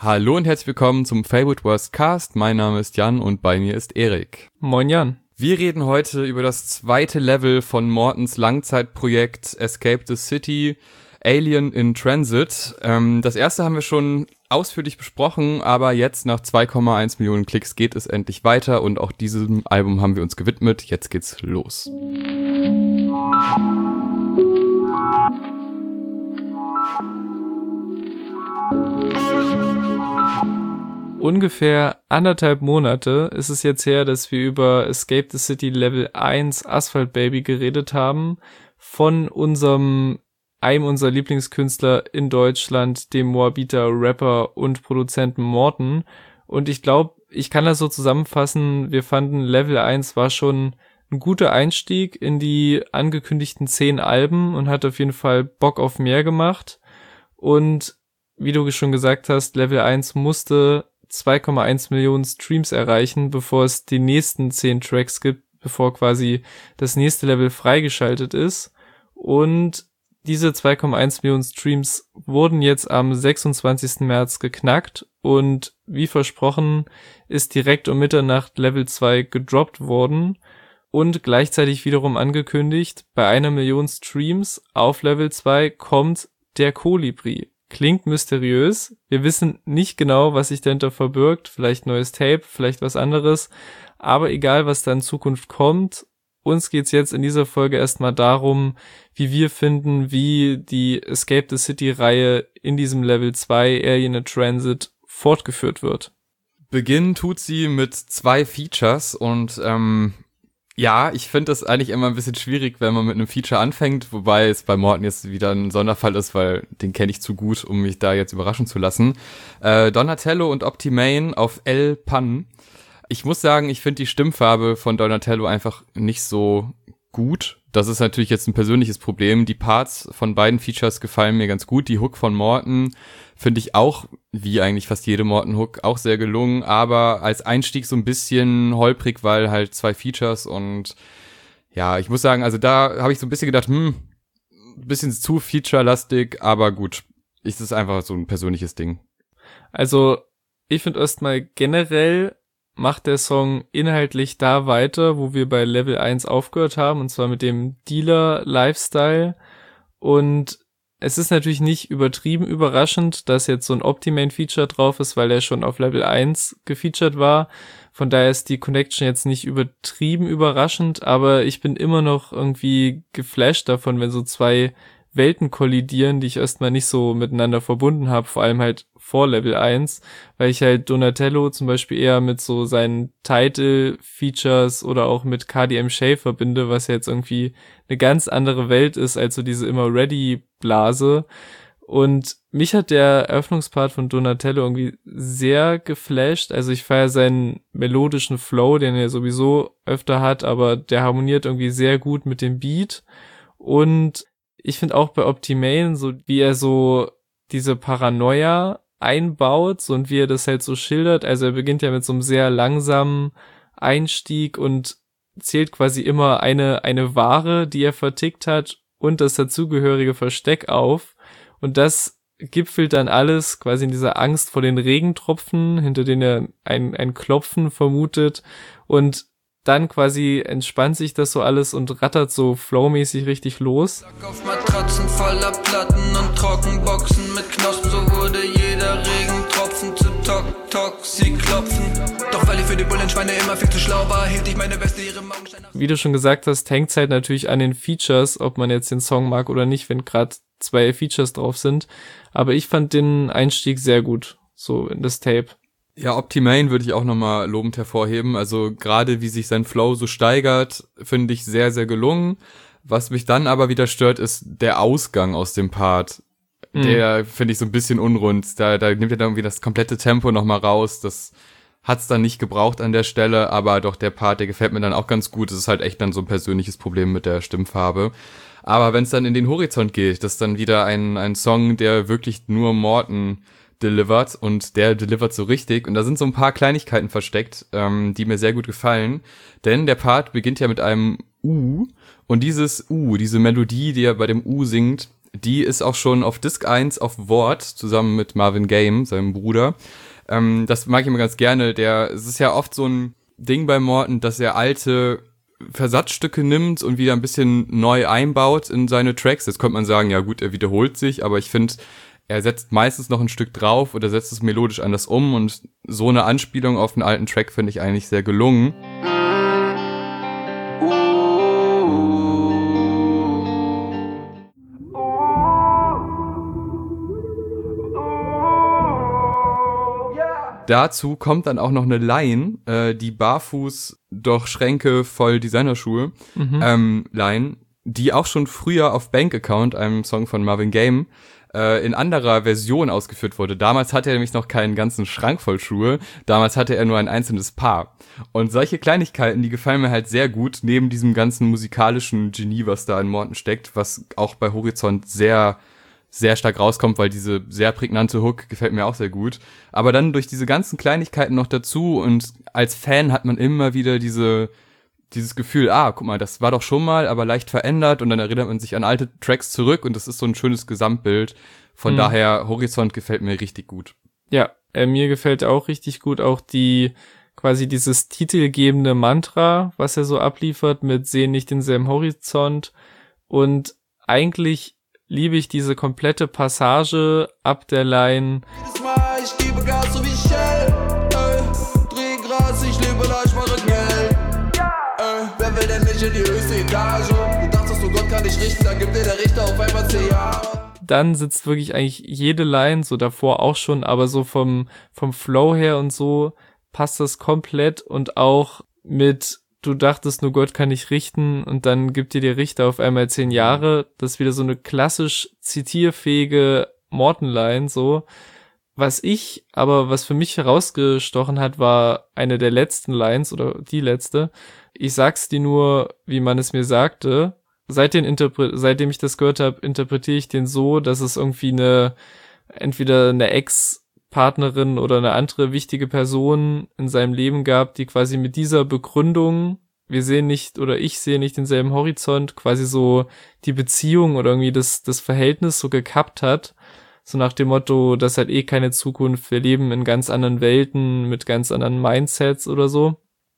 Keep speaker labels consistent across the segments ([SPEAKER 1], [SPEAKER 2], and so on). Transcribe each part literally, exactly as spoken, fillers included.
[SPEAKER 1] Hallo und herzlich willkommen zum Favorite Worst Cast. Mein Name ist Jan und bei mir ist Erik.
[SPEAKER 2] Moin Jan.
[SPEAKER 1] Wir reden heute über das zweite Level von Mortens Langzeitprojekt Escape the City, Alien in Transit. Ähm, das erste haben wir schon ausführlich besprochen, aber jetzt nach zwei Komma eins Millionen Klicks geht es endlich weiter und auch diesem Album haben wir uns gewidmet. Jetzt geht's los.
[SPEAKER 2] Ungefähr anderthalb Monate ist es jetzt her, dass wir über Escape the City Level eins Asphalt Baby geredet haben, von unserem, einem unserer Lieblingskünstler in Deutschland, dem Moabiter Rapper und Produzenten Morten. Und ich glaube, ich kann das so zusammenfassen, wir fanden Level eins war schon ein guter Einstieg in die angekündigten zehn Alben und hat auf jeden Fall Bock auf mehr gemacht. Und wie du schon gesagt hast, Level eins musste zwei Komma eins Millionen Streams erreichen, bevor es die nächsten zehn Tracks gibt, bevor quasi das nächste Level freigeschaltet ist. Und diese zwei Komma eins Millionen Streams wurden jetzt am sechsundzwanzigsten März geknackt und wie versprochen ist direkt um Mitternacht Level zwei gedroppt worden und gleichzeitig wiederum angekündigt, bei einer Million Streams auf Level zwei kommt der Kolibri. Klingt mysteriös. Wir wissen nicht genau, was sich dahinter verbirgt. Vielleicht neues Tape, vielleicht was anderes. Aber egal, was da in Zukunft kommt, uns geht's jetzt in dieser Folge erstmal darum, wie wir finden, wie die Escape the City-Reihe in diesem Level zwei Alien in Transit fortgeführt wird.
[SPEAKER 1] Beginnen tut sie mit zwei Features und ähm ja, ich finde das eigentlich immer ein bisschen schwierig, wenn man mit einem Feature anfängt, wobei es bei Morten jetzt wieder ein Sonderfall ist, weil den kenne ich zu gut, um mich da jetzt überraschen zu lassen. Äh, Donatello und Optimane auf El Pan. Ich muss sagen, ich finde die Stimmfarbe von Donatello einfach nicht so gut. Das ist natürlich jetzt ein persönliches Problem. Die Parts von beiden Features gefallen mir ganz gut. Die Hook von Morten finde ich auch, wie eigentlich fast jede Morten-Hook, auch sehr gelungen, aber als Einstieg so ein bisschen holprig, weil halt zwei Features und ja, ich muss sagen, also da habe ich so ein bisschen gedacht, hm, ein bisschen zu feature-lastig, aber gut, ist es einfach so ein persönliches Ding.
[SPEAKER 2] Also, ich finde erstmal generell macht der Song inhaltlich da weiter, wo wir bei Level eins aufgehört haben, und zwar mit dem Dealer-Lifestyle. Und es ist natürlich nicht übertrieben überraschend, dass jetzt so ein Optimane-Feature drauf ist, weil er schon auf Level eins gefeatured war. Von daher ist die Connection jetzt nicht übertrieben überraschend, aber ich bin immer noch irgendwie geflasht davon, wenn so zwei Welten kollidieren, die ich erstmal nicht so miteinander verbunden habe, vor allem halt vor Level eins, weil ich halt Donatello zum Beispiel eher mit so seinen Title-Features oder auch mit K D M Shay verbinde, was ja jetzt irgendwie eine ganz andere Welt ist als so diese immer Ready-Blase. Und mich hat der Eröffnungspart von Donatello irgendwie sehr geflasht. Also ich feiere seinen melodischen Flow, den er sowieso öfter hat, aber der harmoniert irgendwie sehr gut mit dem Beat. Und ich finde auch bei Optimane, so wie er so diese Paranoia einbaut, so und wie er das halt so schildert. Also er beginnt ja mit so einem sehr langsamen Einstieg und zählt quasi immer eine eine Ware, die er vertickt hat, und das dazugehörige Versteck auf. Und das gipfelt dann alles quasi in dieser Angst vor den Regentropfen, hinter denen er ein ein Klopfen vermutet. Und dann quasi entspannt sich das so alles und rattert so flowmäßig richtig los.
[SPEAKER 3] Auf Matratzen voller Platten und Trockenboxen mit Knospen, so wurde jeder Regentropfen zu Tok Tok, sie klopfen. Doch weil ich für die Bullenschweine immer viel zu schlau war, hielt ich meine Weste ihre Augensteine.
[SPEAKER 2] Wie du schon gesagt hast, hängt's halt natürlich an den Features, ob man jetzt den Song mag oder nicht, wenn gerade zwei Features drauf sind. Aber ich fand den Einstieg sehr gut, so in das Tape.
[SPEAKER 1] Ja, Optimane würde ich auch nochmal lobend hervorheben. Also gerade wie sich sein Flow so steigert, finde ich sehr, sehr gelungen. Was mich dann aber wieder stört, ist der Ausgang aus dem Part. Mhm. Der finde ich so ein bisschen unrund. Da, da nimmt er dann irgendwie das komplette Tempo nochmal raus. Das hat's dann nicht gebraucht an der Stelle, aber doch der Part, der gefällt mir dann auch ganz gut. Das ist halt echt dann so ein persönliches Problem mit der Stimmfarbe. Aber wenn es dann in den Horizont geht, das ist dann wieder ein, ein Song, der wirklich nur Morten delivert, und der delivert so richtig, und da sind so ein paar Kleinigkeiten versteckt, ähm, die mir sehr gut gefallen, denn der Part beginnt ja mit einem U, und dieses U, diese Melodie, die er bei dem U singt, Die ist auch schon auf Disc eins auf Wort, zusammen mit Marvin Game, seinem Bruder. Ähm, das mag ich immer ganz gerne. Der, es ist ja oft so ein Ding bei Morten, dass er alte Versatzstücke nimmt und wieder ein bisschen neu einbaut in seine Tracks. Jetzt könnte man sagen, ja gut, er wiederholt sich, aber ich finde, er setzt meistens noch ein Stück drauf oder setzt es melodisch anders um und so eine Anspielung auf einen alten Track finde ich eigentlich sehr gelungen. Dazu kommt dann auch noch eine Line, äh, die barfuß durch Schränke voll Designerschuhe, mhm. ähm, Line, die auch schon früher auf Bank Account, einem Song von Marvin Game, äh, in anderer Version ausgeführt wurde. Damals hatte er nämlich noch keinen ganzen Schrank voll Schuhe, damals hatte er nur ein einzelnes Paar. Und solche Kleinigkeiten, die gefallen mir halt sehr gut, neben diesem ganzen musikalischen Genie, was da in Morten steckt, was auch bei Horizont sehr sehr stark rauskommt, weil diese sehr prägnante Hook gefällt mir auch sehr gut. Aber dann durch diese ganzen Kleinigkeiten noch dazu und als Fan hat man immer wieder diese dieses Gefühl, ah, guck mal, das war doch schon mal, aber leicht verändert und dann erinnert man sich an alte Tracks zurück und das ist so ein schönes Gesamtbild. Von mhm. daher, Horizont gefällt mir richtig gut.
[SPEAKER 2] Ja, äh, mir gefällt auch richtig gut auch die quasi dieses titelgebende Mantra, was er so abliefert mit sehen nicht denselben Horizont und eigentlich liebe ich diese komplette Passage ab der Line.
[SPEAKER 3] Jedes Mal, ich gebe Gas so wie Shell. Ey, dreh Gras, ich lebe da, ich mache Geld. Ey, wer will denn nicht in die höchste Etage? Du dachtest, du Gott kann dich richten, dann gibt dir der Richter auf einmal zehn Jahre.
[SPEAKER 2] Dann sitzt wirklich eigentlich jede Line, so davor auch schon, aber so vom, vom Flow her und so passt das komplett und auch mit du dachtest, nur Gott kann dich richten und dann gibt dir der Richter auf einmal zehn Jahre. Das ist wieder so eine klassisch zitierfähige Morten-Line, so. Was ich, aber was für mich herausgestochen hat, war eine der letzten Lines oder die letzte. Ich sag's dir nur, wie man es mir sagte. Seit den Interpre- seitdem ich das gehört habe, interpretiere ich den so, dass es irgendwie eine, entweder eine Ex- Partnerin oder eine andere wichtige Person in seinem Leben gab, die quasi mit dieser Begründung, wir sehen nicht oder ich sehe nicht denselben Horizont, quasi so die Beziehung oder irgendwie das, das Verhältnis so gekappt hat. So nach dem Motto, das hat eh keine Zukunft, wir leben in ganz anderen Welten mit ganz anderen Mindsets oder so.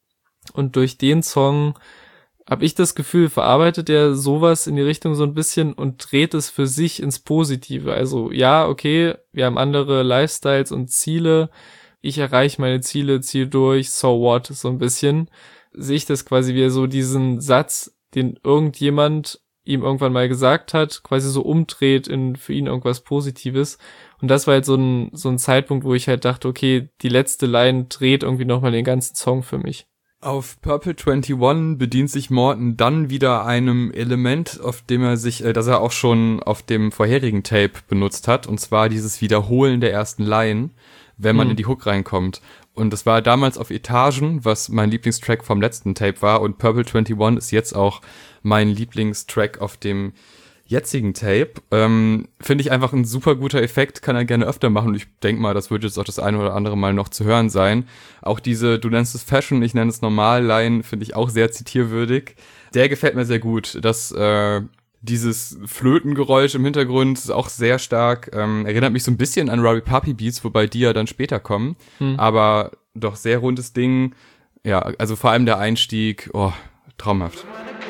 [SPEAKER 2] Und durch den Song habe ich das Gefühl, verarbeitet er sowas in die Richtung so ein bisschen und dreht es für sich ins Positive. Also ja, okay, wir haben andere Lifestyles und Ziele. Ich erreiche meine Ziele, ziehe durch, so what, so ein bisschen. Sehe ich das quasi wie so diesen Satz, den irgendjemand ihm irgendwann mal gesagt hat, quasi so umdreht in für ihn irgendwas Positives. Und das war halt so ein, so ein Zeitpunkt, wo ich halt dachte, okay, die letzte Line dreht irgendwie nochmal den ganzen Song für mich.
[SPEAKER 1] Auf Purple einundzwanzig bedient sich Morten dann wieder einem Element, auf dem er sich, äh, das er auch schon auf dem vorherigen Tape benutzt hat, und zwar dieses Wiederholen der ersten Line, wenn man mhm. in die Hook reinkommt. Und das war damals auf Etagen, was mein Lieblingstrack vom letzten Tape war, und Purple einundzwanzig ist jetzt auch mein Lieblingstrack auf dem jetzigen Tape. Ähm, finde ich einfach ein super guter Effekt, kann er gerne öfter machen und ich denke mal, das wird jetzt auch das eine oder andere Mal noch zu hören sein. Auch diese, du nennst es Fashion, ich nenne es Normal-Line, finde ich auch sehr zitierwürdig. Der gefällt mir sehr gut. Das, äh, dieses Flötengeräusch im Hintergrund ist auch sehr stark, ähm, erinnert mich so ein bisschen an Rari Papi Beats, wobei die ja dann später kommen, hm. aber doch sehr rundes Ding. Ja, also vor allem der Einstieg, oh, traumhaft.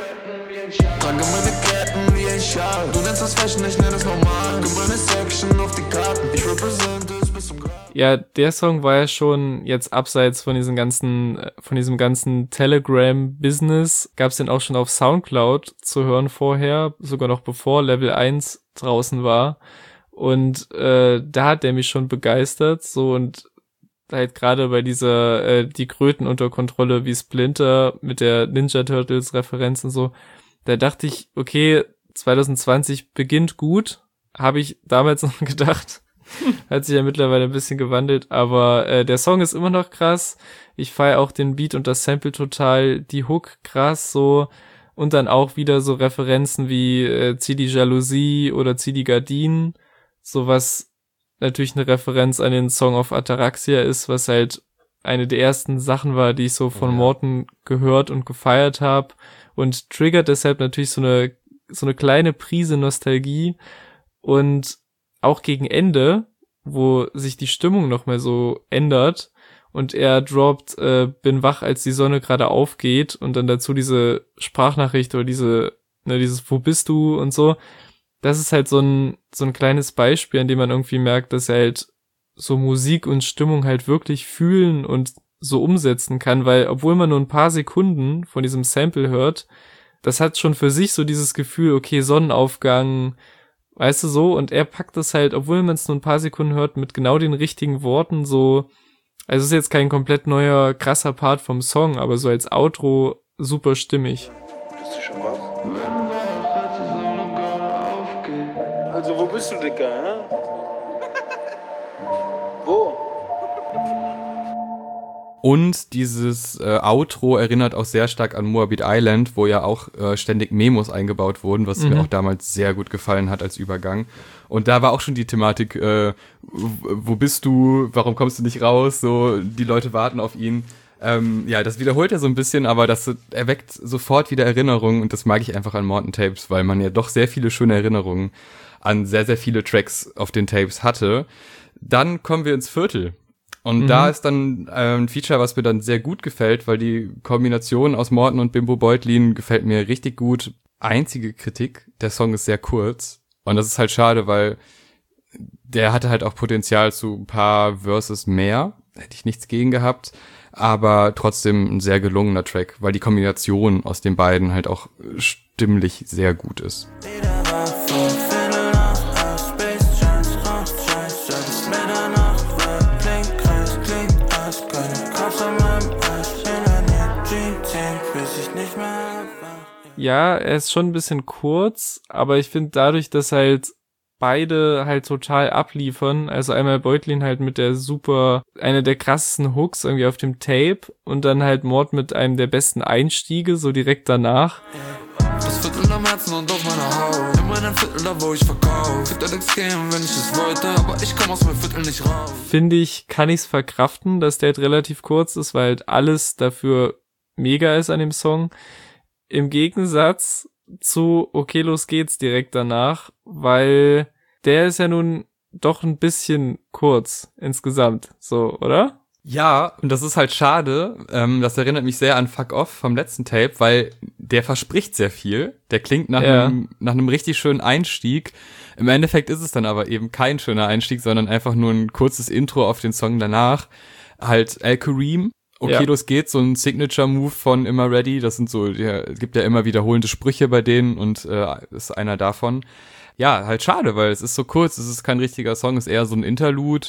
[SPEAKER 3] Trage meine Ketten wie ein Schal. Du nennst das Fashion, ich nenn es normal. Gib meine Section auf die Karten. Ich represente es bis zum Grab.
[SPEAKER 2] Ja, der Song war ja schon jetzt abseits von diesem ganzen, von diesem ganzen Telegram-Business. Gab's den auch schon auf Soundcloud zu hören vorher, sogar noch bevor Level eins draußen war. Und äh, da hat der mich schon begeistert. So und halt gerade bei dieser äh, die Kröten unter Kontrolle wie Splinter mit der Ninja Turtles Referenz und so. Da dachte ich, okay, zwanzig zwanzig beginnt gut, habe ich damals noch gedacht. Hat sich ja mittlerweile ein bisschen gewandelt, aber äh, der Song ist immer noch krass. Ich feiere auch den Beat und das Sample total, die Hook krass so und dann auch wieder so Referenzen wie äh, Zieh die Jalousie oder Zieh die Gardinen, so was natürlich eine Referenz an den Song of Ataraxia ist, was halt eine der ersten Sachen war, die ich so von oh ja. Morten gehört und gefeiert habe. Und triggert deshalb natürlich so eine so eine kleine Prise Nostalgie. Und auch gegen Ende, wo sich die Stimmung noch mal so ändert und er droppt, äh, bin wach, als die Sonne gerade aufgeht und dann dazu diese Sprachnachricht oder diese, ne, dieses Wo bist du und so. Das ist halt so ein, so ein kleines Beispiel, an dem man irgendwie merkt, dass er halt so Musik und Stimmung halt wirklich fühlen und so umsetzen kann, weil obwohl man nur ein paar Sekunden von diesem Sample hört, das hat schon für sich so dieses Gefühl, okay, Sonnenaufgang, weißt du so, und er packt das halt, obwohl man es nur ein paar Sekunden hört, mit genau den richtigen Worten so, also es ist jetzt kein komplett neuer, krasser Part vom Song, aber so als Outro super stimmig.
[SPEAKER 4] Bist du schon wach? Also wo bist du, Dicker, hä? Wo?
[SPEAKER 1] Und dieses äh, Outro erinnert auch sehr stark an Moabit Island, wo ja auch äh, ständig Memos eingebaut wurden, was mhm. mir auch damals sehr gut gefallen hat als Übergang. Und da war auch schon die Thematik, äh, wo bist du, warum kommst du nicht raus, so, die Leute warten auf ihn. Ähm, ja, das wiederholt er so ein bisschen, aber das erweckt sofort wieder Erinnerungen und das mag ich einfach an Morten Tapes, weil man ja doch sehr viele schöne Erinnerungen an sehr, sehr viele Tracks auf den Tapes hatte. Dann kommen wir ins Viertel. Und mhm. da ist dann äh, ein Feature, was mir dann sehr gut gefällt, weil die Kombination aus Morten und Bimbo Beutlin gefällt mir richtig gut. Einzige Kritik, der Song ist sehr kurz. Und das ist halt schade, weil der hatte halt auch Potenzial zu ein paar Verses mehr. Hätte ich nichts gegen gehabt. Aber trotzdem ein sehr gelungener Track, weil die Kombination aus den beiden halt auch stimmlich sehr gut ist.
[SPEAKER 2] Ja, er ist schon ein bisschen kurz, aber ich finde dadurch, dass halt beide halt total abliefern, also einmal Beutlin halt mit der super, einer der krassesten Hooks irgendwie auf dem Tape und dann halt Mort mit einem der besten Einstiege, so direkt danach.
[SPEAKER 3] Das Viertel am Herzen und auf meiner Haut, immer ein Viertel da, wo ich verkauf. Könnte Alex gehen, wenn ich es wollte, aber ich komm aus meinem Viertel nicht raus.
[SPEAKER 2] Finde ich, kann ich's verkraften, dass der halt relativ kurz ist, weil halt alles dafür mega ist an dem Song. Im Gegensatz zu Okay, los geht's direkt danach, weil der ist ja nun doch ein bisschen kurz insgesamt, so, oder?
[SPEAKER 1] Ja, und das ist halt schade. Ähm, das erinnert mich sehr an Fuck Off vom letzten Tape, weil der verspricht sehr viel. Der klingt nach,
[SPEAKER 2] ja.
[SPEAKER 1] einem, nach einem richtig schönen Einstieg. Im Endeffekt ist es dann aber eben kein schöner Einstieg, sondern einfach nur ein kurzes Intro auf den Song danach. Halt Al-Kareem. Okay, ja. los geht's, so ein Signature-Move von Immer Ready, das sind so, ja, gibt ja immer wiederholende Sprüche bei denen und äh, ist einer davon. Ja, halt schade, weil es ist so kurz, es ist kein richtiger Song, ist eher so ein Interlude,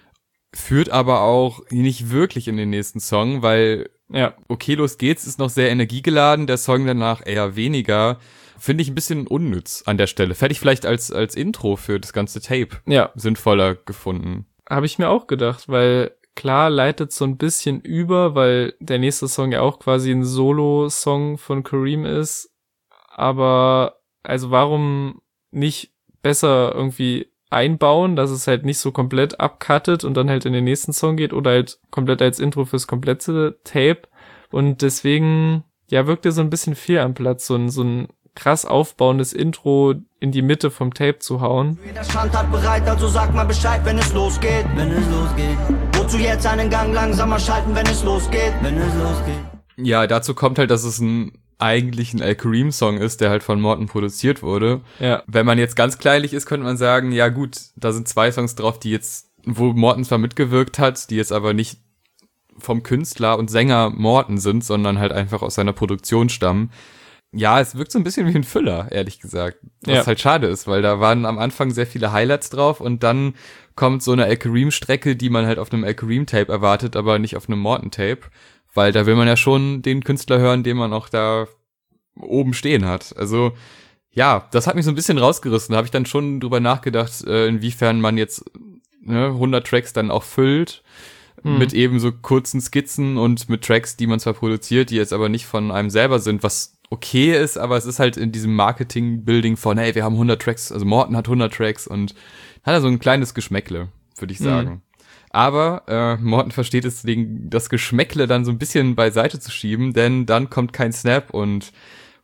[SPEAKER 1] führt aber auch nicht wirklich in den nächsten Song, weil ja, Okay, los geht's ist noch sehr energiegeladen, der Song danach eher weniger. Finde ich ein bisschen unnütz an der Stelle. Hätte ich vielleicht als als Intro für das ganze Tape
[SPEAKER 2] ja.
[SPEAKER 1] sinnvoller gefunden.
[SPEAKER 2] Habe ich mir auch gedacht, weil klar leitet so ein bisschen über, weil der nächste Song ja auch quasi ein Solo-Song von Kareem ist. Aber also warum nicht besser irgendwie einbauen, dass es halt nicht so komplett abcuttet und dann halt in den nächsten Song geht oder halt komplett als Intro fürs komplette Tape. Und deswegen, ja, wirkt er so ein bisschen fehl am Platz, so ein, so ein krass aufbauendes Intro in die Mitte vom Tape zu hauen.
[SPEAKER 5] Jeder Stand hat bereit, also sag mal Bescheid, wenn es losgeht. Wenn es losgeht. Wozu jetzt einen Gang langsamer schalten, wenn es losgeht? Wenn es losgeht.
[SPEAKER 1] Ja, dazu kommt halt, dass es ein eigentlich ein Al-Kareem-Song ist, der halt von Morten produziert wurde.
[SPEAKER 2] Ja.
[SPEAKER 1] Wenn man jetzt ganz kleinlich ist, könnte man sagen, ja gut, da sind zwei Songs drauf, die jetzt, wo Morten zwar mitgewirkt hat, die jetzt aber nicht vom Künstler und Sänger Morten sind, sondern halt einfach aus seiner Produktion stammen. Ja, es wirkt so ein bisschen wie ein Füller, ehrlich gesagt. Was ja. halt schade ist, weil da waren am Anfang sehr viele Highlights drauf und dann kommt so eine Al-Kareem-Strecke, die man halt auf einem Al-Kareem-Tape erwartet, aber nicht auf einem Morten-Tape. Weil da will man ja schon den Künstler hören, den man auch da oben stehen hat. Also ja, das hat mich so ein bisschen rausgerissen. Da habe ich dann schon drüber nachgedacht, inwiefern man jetzt ne, hundert Tracks dann auch füllt. Hm. Mit eben so kurzen Skizzen und mit Tracks, die man zwar produziert, die jetzt aber nicht von einem selber sind, was okay ist, aber es ist halt in diesem Marketing-Building von, hey, wir haben hundert Tracks, also Morten hat hundert Tracks und hat da so ein kleines Geschmäckle, würde ich sagen. Hm. Aber äh, Morten versteht es, das Geschmäckle dann so ein bisschen beiseite zu schieben, denn dann kommt kein Snap und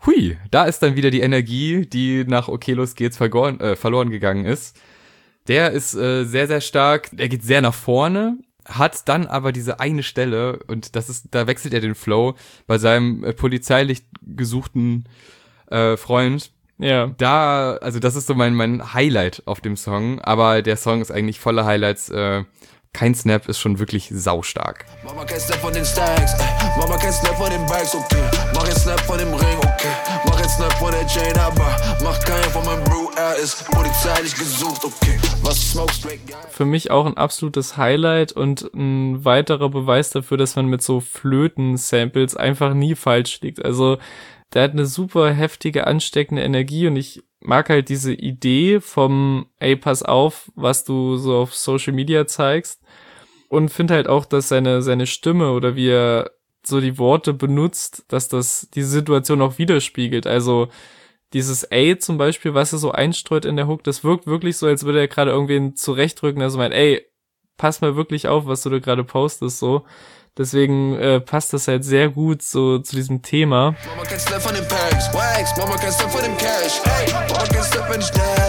[SPEAKER 1] hui, da ist dann wieder die Energie, die nach Okay, los geht's verloren, äh, verloren gegangen ist. Der ist äh, sehr, sehr stark, der geht sehr nach vorne, hat dann aber diese eine Stelle, und das ist, da wechselt er den Flow bei seinem äh, polizeilich gesuchten äh, Freund.
[SPEAKER 2] Ja.
[SPEAKER 1] Da, also das ist so mein, mein Highlight auf dem Song, aber der Song ist eigentlich voller Highlights. Äh, kein Snap ist schon wirklich saustark.
[SPEAKER 3] Mama kein Snap von den Stacks, ey. Mama kein Snap von den Bags, okay. Mach ein Snap von dem Ring, okay. Mach ein Snap von der Chain, aber macht keinen von meinem Bro, er ist polizeilich gesucht, okay. Was smokes straight geil.
[SPEAKER 2] Für mich auch ein absolutes Highlight und ein weiterer Beweis dafür, dass man mit so Flöten-Samples einfach nie falsch liegt. Also der hat eine super heftige, ansteckende Energie und ich mag halt diese Idee vom, ey, pass auf, was du so auf Social Media zeigst, und finde halt auch, dass seine seine Stimme oder wie er so die Worte benutzt, dass das die Situation auch widerspiegelt. Also dieses ey zum Beispiel, was er so einstreut in der Hook, das wirkt wirklich so, als würde er gerade irgendwen zurechtrücken, also meint, ey, pass mal wirklich auf, was du da gerade postest, so. Deswegen äh, passt das halt sehr gut so zu diesem Thema.
[SPEAKER 3] Mama kein Snap von den Packs, Wags, Mama kein Snap von dem Cash, hey, Mama kein Snap, wenn ich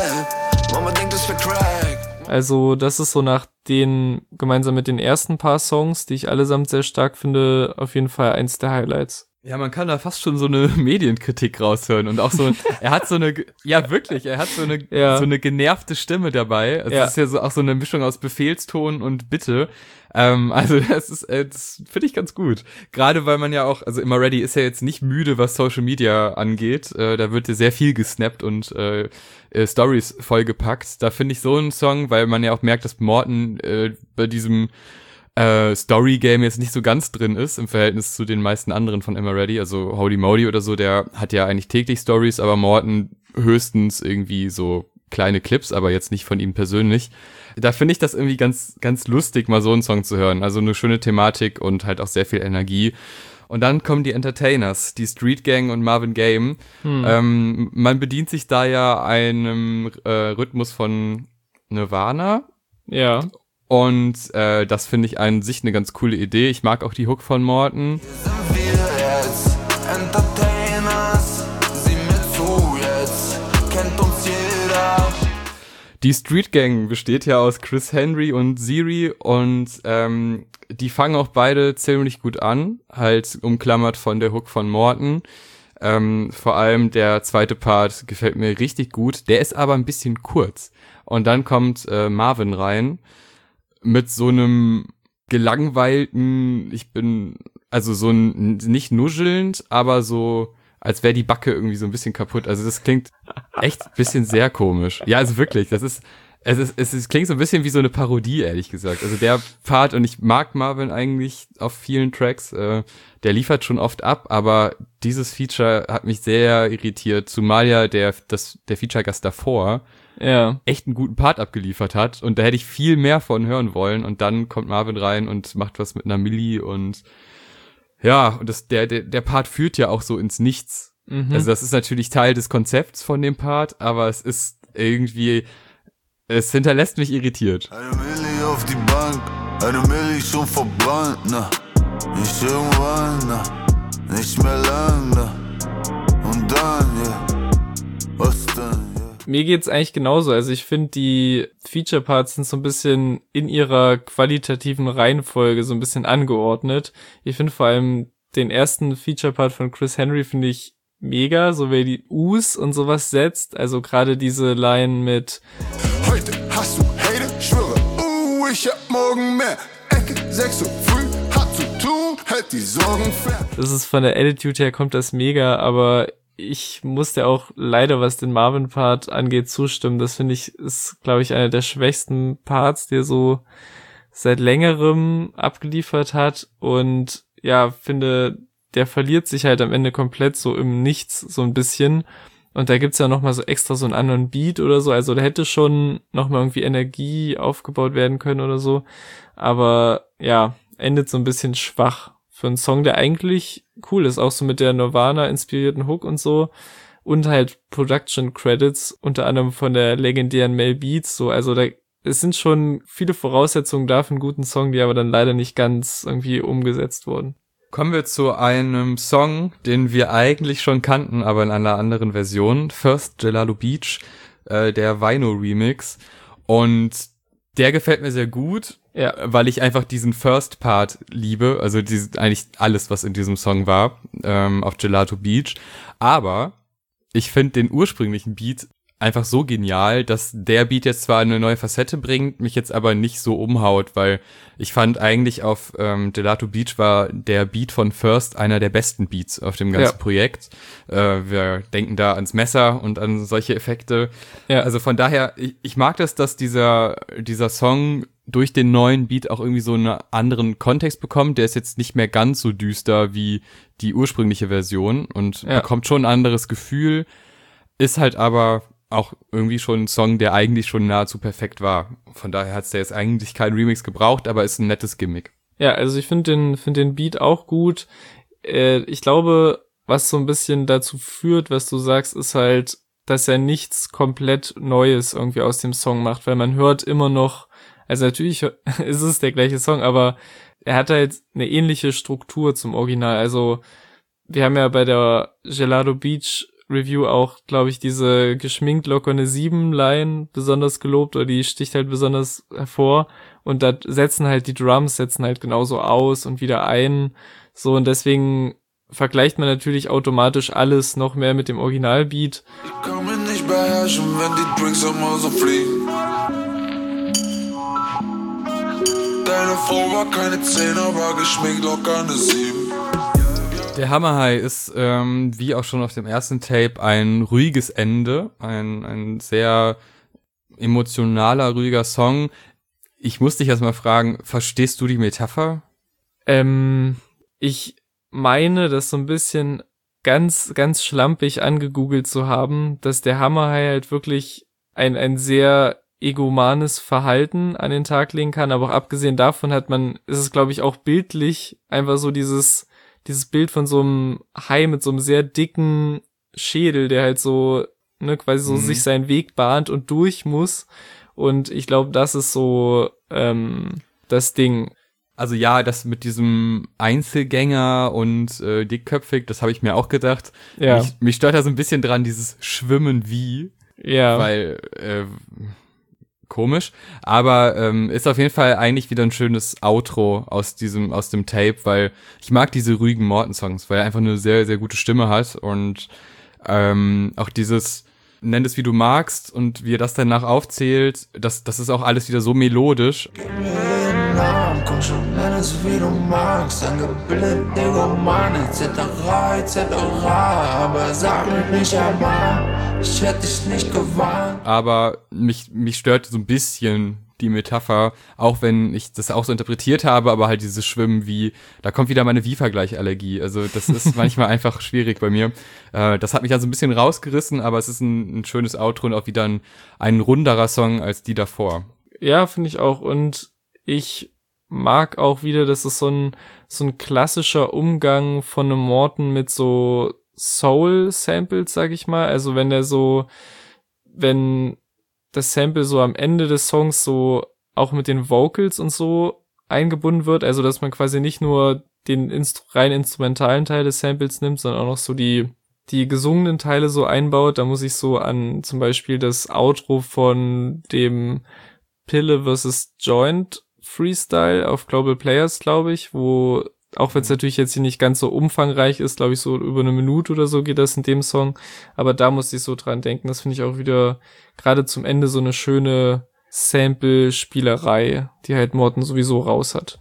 [SPEAKER 3] da, Mama denkt, das wär Crack.
[SPEAKER 2] Also das ist so nach den, gemeinsam mit den ersten paar Songs, die ich allesamt sehr stark finde, auf jeden Fall eins der Highlights.
[SPEAKER 1] Ja, man kann da fast schon so eine Medienkritik raushören und auch so, er hat so eine, ja wirklich, er hat so eine,
[SPEAKER 2] ja.
[SPEAKER 1] so eine genervte Stimme dabei. Also
[SPEAKER 2] ja.
[SPEAKER 1] Es ist ja so auch so eine Mischung aus Befehlston und Bitte. Ähm, also das ist, äh, das finde ich ganz gut. Gerade weil man ja auch, also Immer Ready ist ja jetzt nicht müde, was Social Media angeht. Äh, da wird ja sehr viel gesnappt und äh, äh, Stories vollgepackt. Da finde ich so einen Song, weil man ja auch merkt, dass Morten äh, bei diesem äh, Story-Game jetzt nicht so ganz drin ist im Verhältnis zu den meisten anderen von Immer Ready. Also Holy Moly oder so, der hat ja eigentlich täglich Stories, aber Morten höchstens irgendwie so kleine Clips, aber jetzt nicht von ihm persönlich. Da finde ich das irgendwie ganz, ganz lustig, mal so einen Song zu hören. Also eine schöne Thematik und halt auch sehr viel Energie. Und dann kommen die Entertainers, die Street Gang und Marvin Game. Hm. Ähm, man bedient sich da ja einem äh, Rhythmus von Nirvana.
[SPEAKER 2] Ja.
[SPEAKER 1] Und äh, das finde ich an sich eine ganz coole Idee. Ich mag auch die Hook von Morten.
[SPEAKER 3] Sind wir jetzt Entertainers? Sieh mir zu jetzt, kennt uns jeder.
[SPEAKER 1] Die Street Gang besteht ja aus Chris Henry und Siri und ähm, die fangen auch beide ziemlich gut an, halt umklammert von der Hook von Morten. Ähm, vor allem der zweite Part gefällt mir richtig gut, der ist aber ein bisschen kurz. Und dann kommt äh, Marvin rein mit so einem gelangweilten, ich bin, also so ein, nicht nuschelnd, aber so, als wäre die Backe irgendwie so ein bisschen kaputt. Also das klingt echt ein bisschen sehr komisch. Ja, also wirklich, das ist, es ist, es ist, klingt so ein bisschen wie so eine Parodie, ehrlich gesagt. Also der Part, und ich mag Marvin eigentlich auf vielen Tracks, äh, der liefert schon oft ab, aber dieses Feature hat mich sehr irritiert, zumal ja der, das, der Feature-Gast davor
[SPEAKER 2] ja
[SPEAKER 1] echt einen guten Part abgeliefert hat und da hätte ich viel mehr von hören wollen und dann kommt Marvin rein und macht was mit einer Milli und ja, und das, der, der, der Part führt ja auch so ins Nichts. Mhm. Also das ist natürlich Teil des Konzepts von dem Part, aber es ist irgendwie, es hinterlässt mich irritiert.
[SPEAKER 6] Eine Milli auf die Bank, eine Milli schon verbrannt, na, nicht irgendwann, na, nicht mehr lang, na, und dann, ja, was dann?
[SPEAKER 2] Mir geht's eigentlich genauso. Also ich finde, die Feature-Parts sind so ein bisschen in ihrer qualitativen Reihenfolge so ein bisschen angeordnet. Ich finde vor allem den ersten Feature-Part von Chris Henry finde ich mega, so wie er die U's und sowas setzt. Also gerade diese Line mit
[SPEAKER 6] Heute hast du Hate, schwöre, uh, ich hab morgen mehr. Ecke, sechs Uhr früh, hat zu tun, hält die Sorgen fern.
[SPEAKER 2] Das ist von der Attitude her kommt das mega, aber ich musste auch leider, was den Marvin-Part angeht, zustimmen. Das finde ich, ist, glaube ich, einer der schwächsten Parts, die er so seit längerem abgeliefert hat. Und ja, finde, der verliert sich halt am Ende komplett so im Nichts so ein bisschen. Und da gibt's ja nochmal so extra so einen anderen Beat oder so. Also da hätte schon nochmal irgendwie Energie aufgebaut werden können oder so. Aber ja, endet so ein bisschen schwach. Für einen Song, der eigentlich cool ist, auch so mit der Nirvana-inspirierten Hook und so. Und halt Production Credits, unter anderem von der legendären Mel Beats, so. Also da, es sind schon viele Voraussetzungen da für einen guten Song, die aber dann leider nicht ganz irgendwie umgesetzt wurden.
[SPEAKER 1] Kommen wir zu einem Song, den wir eigentlich schon kannten, aber in einer anderen Version. First Gelado Beach, äh, der Vinyl-Remix. Und der gefällt mir sehr gut,
[SPEAKER 2] Ja.
[SPEAKER 1] weil ich einfach diesen First Part liebe. Also diese, eigentlich alles, was in diesem Song war, ähm, auf Gelado Beach. Aber ich finde den ursprünglichen Beat einfach so genial, dass der Beat jetzt zwar eine neue Facette bringt, mich jetzt aber nicht so umhaut, weil ich fand eigentlich auf ähm, Gelado Beach war der Beat von First einer der besten Beats auf dem ganzen
[SPEAKER 2] Ja.
[SPEAKER 1] Projekt. Äh, wir denken da ans Messer und an solche Effekte.
[SPEAKER 2] Ja.
[SPEAKER 1] Also von daher, ich, ich mag das, dass dieser dieser Song durch den neuen Beat auch irgendwie so einen anderen Kontext bekommt. Der ist jetzt nicht mehr ganz so düster wie die ursprüngliche Version und
[SPEAKER 2] Ja.
[SPEAKER 1] bekommt schon ein anderes Gefühl, ist halt aber auch irgendwie schon ein Song, der eigentlich schon nahezu perfekt war. Von daher hat's der jetzt eigentlich keinen Remix gebraucht, aber ist ein nettes Gimmick.
[SPEAKER 2] Ja, also ich finde den, finde den Beat auch gut. Äh, ich glaube, was so ein bisschen dazu führt, was du sagst, ist halt, dass er nichts komplett Neues irgendwie aus dem Song macht, weil man hört immer noch, also natürlich ist es der gleiche Song, aber er hat halt eine ähnliche Struktur zum Original. Also wir haben ja bei der Gelado Beach Review auch, glaube ich, diese geschminkt lockerne sieben-Line besonders gelobt, oder die sticht halt besonders hervor, und da setzen halt die Drums, setzen halt genauso aus und wieder ein, so, und deswegen vergleicht man natürlich automatisch alles noch mehr mit dem Originalbeat.
[SPEAKER 7] Ich kann mich nicht beherrschen, wenn die Drinks immer so fliegen. Deine Frau war keine zehn, aber geschminkt locker eine sieben.
[SPEAKER 1] Der Hammer High ist, ähm, wie auch schon auf dem ersten Tape, ein ruhiges Ende, ein, ein sehr emotionaler, ruhiger Song. Ich muss dich erstmal fragen, verstehst du die Metapher?
[SPEAKER 2] Ähm, ich meine, das so ein bisschen ganz, ganz schlampig angegoogelt zu haben, dass der Hammer High halt wirklich ein, ein sehr egomanes Verhalten an den Tag legen kann, aber auch abgesehen davon hat man, ist es glaube ich auch bildlich einfach so dieses dieses Bild von so einem Hai mit so einem sehr dicken Schädel, der halt so, ne, quasi so
[SPEAKER 1] Mhm.
[SPEAKER 2] sich seinen Weg bahnt und durch muss. Und ich glaube, das ist so ähm, das Ding.
[SPEAKER 1] Also ja, das mit diesem Einzelgänger und äh, dickköpfig, das habe ich mir auch gedacht.
[SPEAKER 2] Ja,
[SPEAKER 1] Mich, mich stört da so ein bisschen dran, dieses Schwimmen wie,
[SPEAKER 2] ja,
[SPEAKER 1] weil äh, komisch, aber ähm, ist auf jeden Fall eigentlich wieder ein schönes Outro aus diesem aus dem Tape, weil ich mag diese ruhigen Morten-Songs, weil er einfach eine sehr, sehr gute Stimme hat und ähm, auch dieses nenn es wie du magst und wie er das danach aufzählt, das, das ist auch alles wieder so melodisch.
[SPEAKER 7] Gib mir jeden Namen, komm schon, nenn es wie du magst. Angebildet, Egoman, et cetera, et cetera. Aber sag mir nicht einmal, ich hätte dich nicht gewarnt.
[SPEAKER 1] Aber mich, mich stört so ein bisschen die Metapher, auch wenn ich das auch so interpretiert habe, aber halt dieses Schwimmen wie, da kommt wieder meine Wie-Vergleich-Allergie. Also das ist manchmal einfach schwierig bei mir. Äh, das hat mich also ein bisschen rausgerissen, aber es ist ein, ein schönes Outro und auch wieder ein, ein runderer Song als die davor.
[SPEAKER 2] ja, finde ich auch. Und ich mag auch wieder, dass es so ein so ein klassischer Umgang von einem Morten mit so Soul-Samples, sag ich mal. Also wenn der so, wenn das Sample so am Ende des Songs so auch mit den Vocals und so eingebunden wird, also dass man quasi nicht nur den Instru- rein instrumentalen Teil des Samples nimmt, sondern auch noch so die die gesungenen Teile so einbaut. Da muss ich so an zum Beispiel das Outro von dem Pille versus Joint Freestyle auf Global Players, glaube ich, wo, auch wenn es natürlich jetzt hier nicht ganz so umfangreich ist, glaube ich, so über eine Minute oder so geht das in dem Song, aber da musste ich so dran denken. Das finde ich auch wieder gerade zum Ende so eine schöne Sample-Spielerei, die halt Morten sowieso raus hat.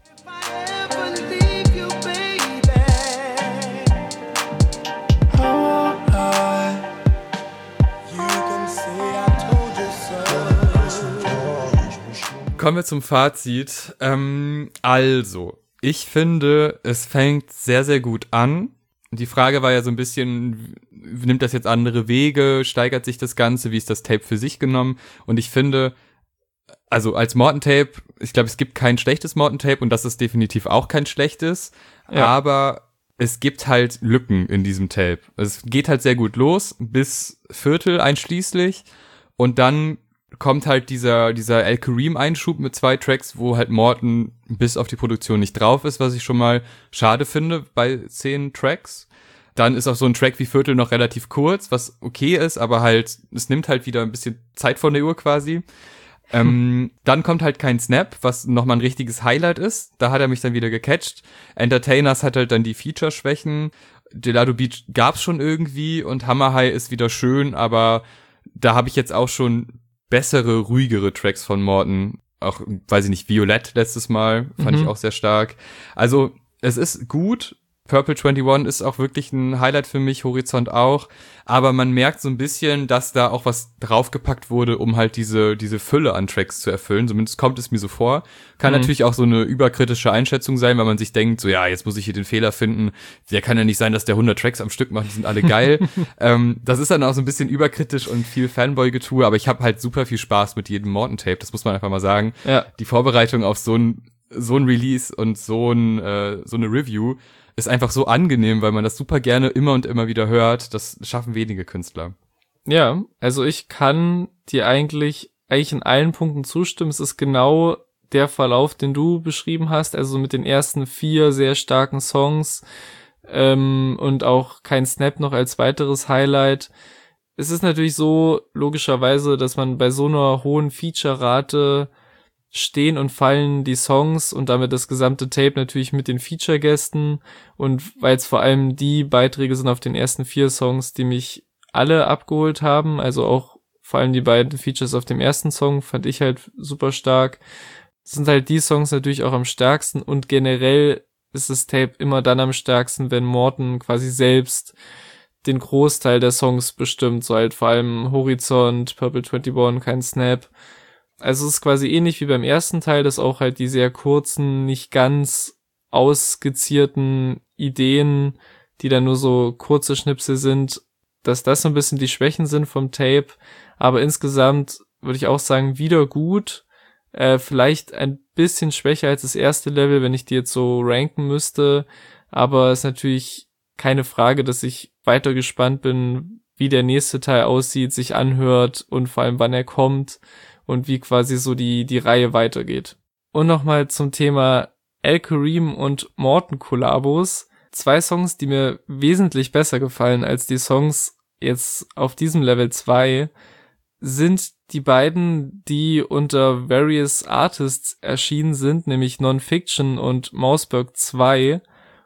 [SPEAKER 1] Kommen wir zum Fazit. Ähm, also, ich finde, es fängt sehr, sehr gut an. Die Frage war ja so ein bisschen, nimmt das jetzt andere Wege, steigert sich das Ganze, wie ist das Tape für sich genommen? Und ich finde, also als Morten-Tape, ich glaube, es gibt kein schlechtes Morten-Tape und das ist definitiv auch kein schlechtes,
[SPEAKER 2] Ja.
[SPEAKER 1] aber es gibt halt Lücken in diesem Tape. Es geht halt sehr gut los, bis Viertel einschließlich und dann kommt halt dieser dieser Al Kareem-Einschub mit zwei Tracks, wo halt Morten bis auf die Produktion nicht drauf ist, was ich schon mal schade finde bei zehn Tracks. Dann ist auch so ein Track wie Viertel noch relativ kurz, was okay ist, aber halt, es nimmt halt wieder ein bisschen Zeit von der Uhr quasi. ähm, dann kommt halt kein Snap, was nochmal ein richtiges Highlight ist. Da hat er mich dann wieder gecatcht. Entertainers hat halt dann die Feature-Schwächen. Delado Beach gab's schon irgendwie und Hammer High ist wieder schön, aber da habe ich jetzt auch schon bessere, ruhigere Tracks von Morten. Auch, weiß ich nicht, Violett letztes Mal fand mhm. ich auch sehr stark. Also, es ist gut. Purple einundzwanzig ist auch wirklich ein Highlight für mich, Horizont auch, aber man merkt so ein bisschen, dass da auch was draufgepackt wurde, um halt diese diese Fülle an Tracks zu erfüllen, zumindest kommt es mir so vor. Kann mhm. natürlich auch so eine überkritische Einschätzung sein, weil man sich denkt, so ja, jetzt muss ich hier den Fehler finden, der kann ja nicht sein, dass der hundert Tracks am Stück macht, die sind alle geil. ähm, das ist dann auch so ein bisschen überkritisch und viel Fanboy-Getue, aber ich habe halt super viel Spaß mit jedem Morten-Tape, das muss man einfach mal sagen. Ja. Die Vorbereitung auf so ein so ein Release und so ein äh, so eine Review ist einfach so angenehm, weil man das super gerne immer und immer wieder hört. Das schaffen wenige Künstler.
[SPEAKER 2] Ja, also ich kann dir eigentlich eigentlich in allen Punkten zustimmen. Es ist genau der Verlauf, den du beschrieben hast. Also mit den ersten vier sehr starken Songs ähm, und auch kein Snap noch als weiteres Highlight. Es ist natürlich so, logischerweise, dass man bei so einer hohen Feature-Rate stehen und fallen die Songs und damit das gesamte Tape natürlich mit den Feature-Gästen, und weil es vor allem die Beiträge sind auf den ersten vier Songs, die mich alle abgeholt haben, also auch vor allem die beiden Features auf dem ersten Song fand ich halt super stark. Das sind halt die Songs natürlich auch am stärksten, und generell ist das Tape immer dann am stärksten, wenn Morten quasi selbst den Großteil der Songs bestimmt, so halt vor allem Horizont, Purple einundzwanzig, kein Snap. Also es ist quasi ähnlich wie beim ersten Teil, dass auch halt die sehr kurzen, nicht ganz ausskizzierten Ideen, die dann nur so kurze Schnipsel sind, dass das so ein bisschen die Schwächen sind vom Tape. Aber insgesamt würde ich auch sagen, wieder gut. Äh, vielleicht ein bisschen schwächer als das erste Level, wenn ich die jetzt so ranken müsste. Aber es ist natürlich keine Frage, dass ich weiter gespannt bin, wie der nächste Teil aussieht, sich anhört und vor allem wann er kommt. Und wie quasi so die die Reihe weitergeht. Und nochmal zum Thema Al Kareem und Morten Kollabos. Zwei Songs, die mir wesentlich besser gefallen als die Songs jetzt auf diesem Level zwei, sind die beiden, die unter Various Artists erschienen sind, nämlich Non-Fiction und Mausberg zwei.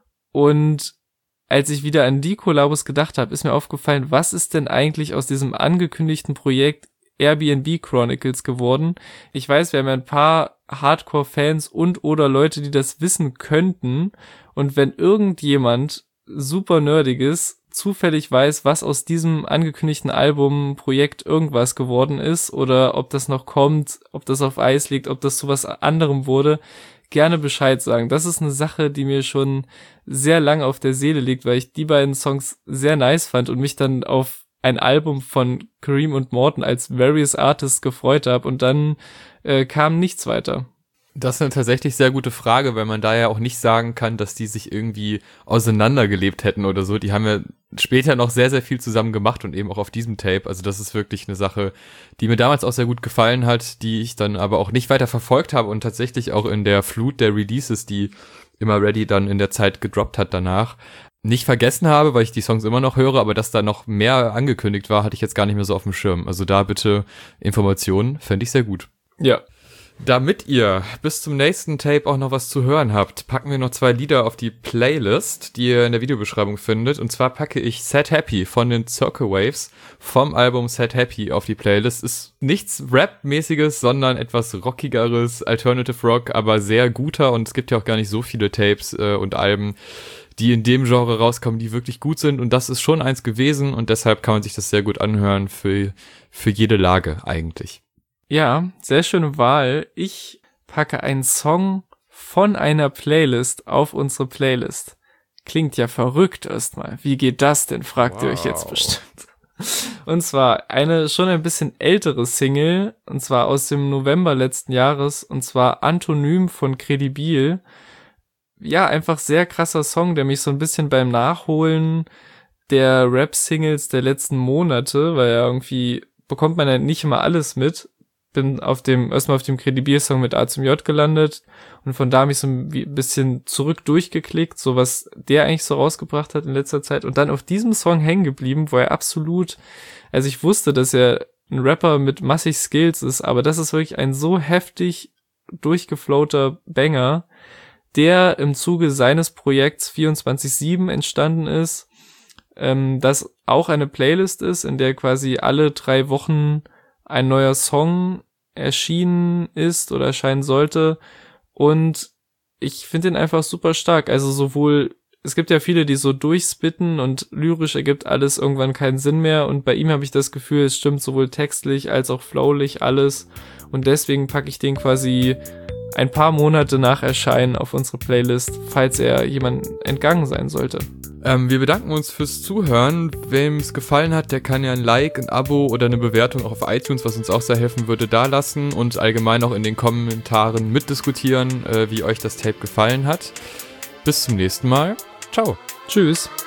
[SPEAKER 2] Und als ich wieder an die Kollabos gedacht habe, ist mir aufgefallen, was ist denn eigentlich aus diesem angekündigten Projekt Airbnb Chronicles geworden. Ich weiß, wir haben ja ein paar Hardcore-Fans und oder Leute, die das wissen könnten. Und wenn irgendjemand super nerdiges zufällig weiß, was aus diesem angekündigten Album, Projekt irgendwas geworden ist oder ob das noch kommt, ob das auf Eis liegt, ob das zu was anderem wurde, gerne Bescheid sagen. Das ist eine Sache, die mir schon sehr lang auf der Seele liegt, weil ich die beiden Songs sehr nice fand und mich dann auf ein Album von Kareem und Morten als Various Artists gefreut habe, und dann äh, kam nichts weiter.
[SPEAKER 1] Das ist eine tatsächlich sehr gute Frage, weil man da ja auch nicht sagen kann, dass die sich irgendwie auseinandergelebt hätten oder so. Die haben ja später noch sehr, sehr viel zusammen gemacht und eben auch auf diesem Tape. Also das ist wirklich eine Sache, die mir damals auch sehr gut gefallen hat, die ich dann aber auch nicht weiter verfolgt habe und tatsächlich auch in der Flut der Releases, die Immer Ready dann in der Zeit gedroppt hat danach, nicht vergessen habe, weil ich die Songs immer noch höre, aber dass da noch mehr angekündigt war, hatte ich jetzt gar nicht mehr so auf dem Schirm. Also da bitte Informationen, fände ich sehr gut.
[SPEAKER 2] Ja.
[SPEAKER 1] Damit ihr bis zum nächsten Tape auch noch was zu hören habt, packen wir noch zwei Lieder auf die Playlist, die ihr in der Videobeschreibung findet. Und zwar packe ich Set Happy von den Circle Waves vom Album Set Happy auf die Playlist. Ist nichts Rap-mäßiges, sondern etwas rockigeres, Alternative Rock, aber sehr guter. Und es gibt ja auch gar nicht so viele Tapes äh, und Alben, die in dem Genre rauskommen, die wirklich gut sind. Und das ist schon eins gewesen. Und deshalb kann man sich das sehr gut anhören für, für jede Lage eigentlich.
[SPEAKER 2] Ja, sehr schöne Wahl. Ich packe einen Song von einer Playlist auf unsere Playlist. Klingt ja verrückt erstmal. Wie geht das denn, fragt wow. ihr euch jetzt bestimmt. Und zwar eine schon ein bisschen ältere Single, und zwar aus dem November letzten Jahres, und zwar Antonym von Credibil. Ja, einfach sehr krasser Song, der mich so ein bisschen beim Nachholen der Rap-Singles der letzten Monate, weil ja irgendwie bekommt man ja nicht immer alles mit, bin auf dem, erstmal auf dem Credi B-Song mit A zum J gelandet und von da habe ich so ein bisschen zurück durchgeklickt, so was der eigentlich so rausgebracht hat in letzter Zeit und dann auf diesem Song hängen geblieben, wo er absolut, also ich wusste, dass er ein Rapper mit massig Skills ist, aber das ist wirklich ein so heftig durchgeflowter Banger, der im Zuge seines Projekts vierundzwanzig sieben entstanden ist, ähm, das auch eine Playlist ist, in der quasi alle drei Wochen ein neuer Song erschienen ist oder erscheinen sollte und ich finde ihn einfach super stark, also sowohl, es gibt ja viele, die so durchspitten und lyrisch ergibt alles irgendwann keinen Sinn mehr und bei ihm habe ich das Gefühl, es stimmt sowohl textlich als auch flowlich alles und deswegen packe ich den quasi ein paar Monate nach Erscheinen auf unsere Playlist, falls er jemandem entgangen sein sollte.
[SPEAKER 1] Ähm, wir bedanken uns fürs Zuhören. Wem es gefallen hat, der kann ja ein Like, ein Abo oder eine Bewertung auch auf iTunes, was uns auch sehr helfen würde, da lassen und allgemein auch in den Kommentaren mitdiskutieren, äh, wie euch das Tape gefallen hat. Bis zum nächsten Mal. Ciao.
[SPEAKER 2] Tschüss.